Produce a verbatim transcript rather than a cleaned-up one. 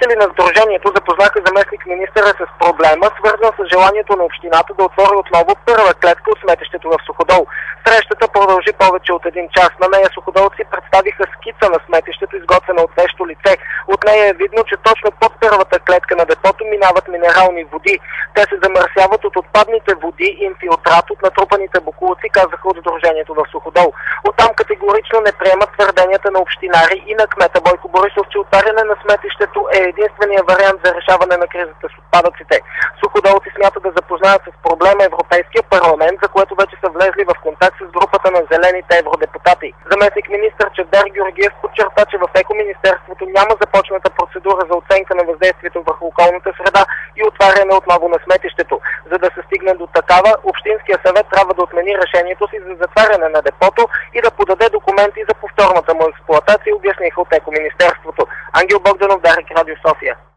Представители на сдружението запознаха заместник министъра с проблема, свързан с желанието на общината да отвори отново първа клетка от сметището в Суходол. Срещата продължи повече от един час. На нея суходолци представиха скица на сметището, изготвена от вещо лице. От нея е видно, че точно под първата клетка на депото минават минерални води. Те се замърсяват от отпадните води и инфилтрат от натрупаните боклуци, казаха от сдружението в Суходол. Оттам категорично не приемат твърденията на общинари и на кмета Бойко Борисов, че отваряне на сметището е единствения вариант за решаване на кризата с отпадъците. Суходолци смятат да запознаят с проблема Европейския парламент, за което вече са влезли в контакт с групата на зелените евродепутати. Заместник министър Чавдар Георгиев подчерта, че в Екоминистерството няма започната процедура за оценка на въздействието върху околната среда и отваряне отново на сметището. За да се стигне до такава, Общинския съвет трябва да отмени решението си за затваряне на депото и да подаде документи за повторната му експлоатация, обясниха от Екоминистерството. Ангел Богданов, Дарик, Радио София.